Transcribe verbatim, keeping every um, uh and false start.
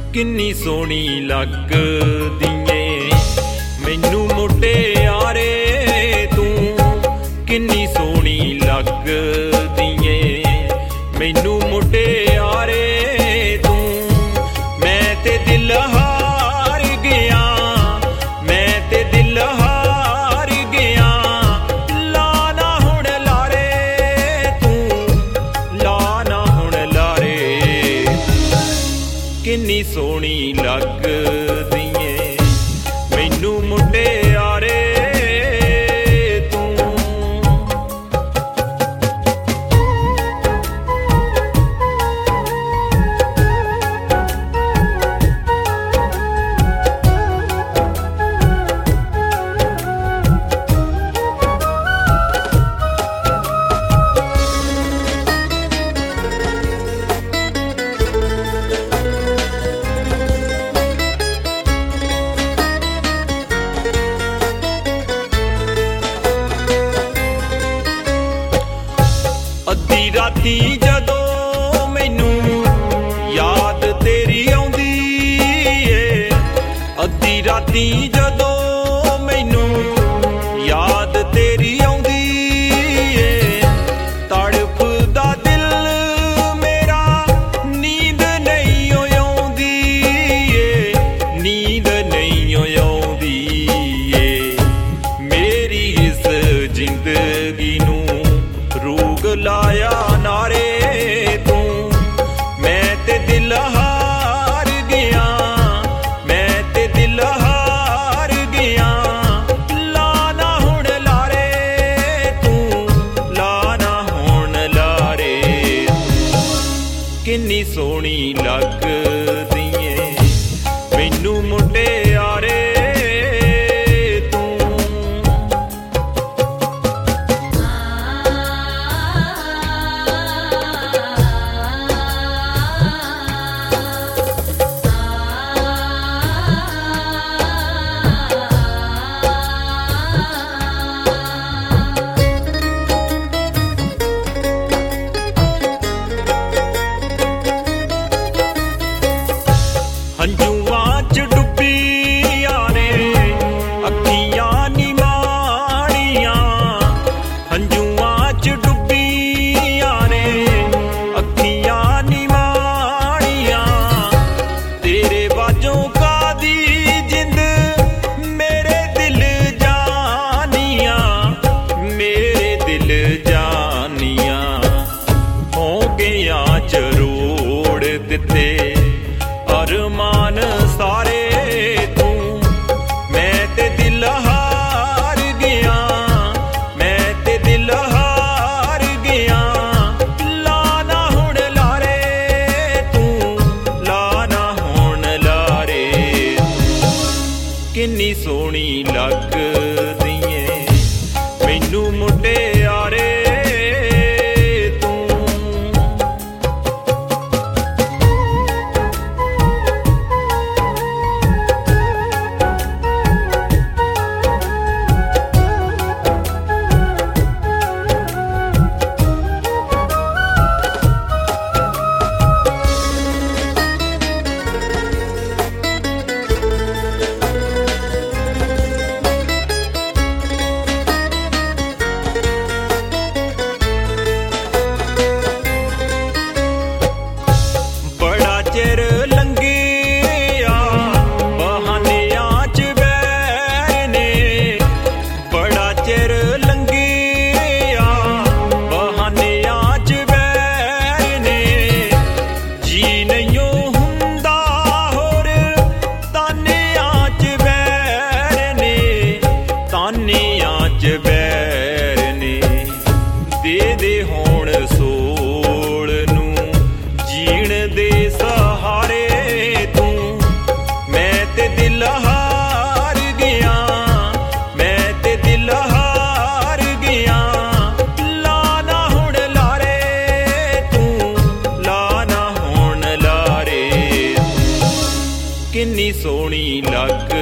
किन्नी सोहनी लगदी ऐ मैनू मुटियारे तू, किन्नी सोहनी लगदी ऐ मैनू मुटियारे तू। मैं ते दिल हार गया, मैं ते दिल हार गया, लाना हुण लारे तू, लाना हुण लारे। किन्नी सोहनी लगदी ऐ मैनू मुटियारे तू। अद्धी राती जदों मैनू याद तेरी आउंदी ए, अद्धी राती जदों मैनू याद तेरी आउंदी ए, तड़फदा दिल मेरा नींद नहीं आउंदी ए, नींद नहीं आउंदी ए। मेरी इस जिंदगी नू रूग लाया नारे तू, मैं ते दिल हार गया, मैं ते दिल हार गया, लाना हुण लारे तू, लाना हुण लारे। किन्नी सोहनी लगदी ऐ मैनू मुटियारे तू। हंजुआं च डुब्बियां ने अखियां नी माड़ियां, हंजुआं च डुब्बियां ने अखियां नी माड़ियां, तेरे बाजों कादी जिंद मेरे दिल जानियां, मेरे दिल जानियां। हो गया च रोड़ दिते अरमान सारे तू, मैं ते दिल हार गया, मैं ते दिल हार गया, लाना हुण लारे तू, लाना हुण लारे। किन्नी सोहनी लगदी ऐ मैनू मुटियारे तू। बड़ा चिर लंघिया बहानियां च बैर ने, बड़ा चिर लंघिया बहानियां च बैर ने, जी नहीं हुंदा होर तानियां च बैर ने, तानियां च बैर ने। दे दे हुण सोल नू जीण दे सहारे तू, मैं ते दिल हार गया, मैं ते दिल हार गया, लाना हुण लारे तू, लाना हुण लारे। किन्नी सोहनी लग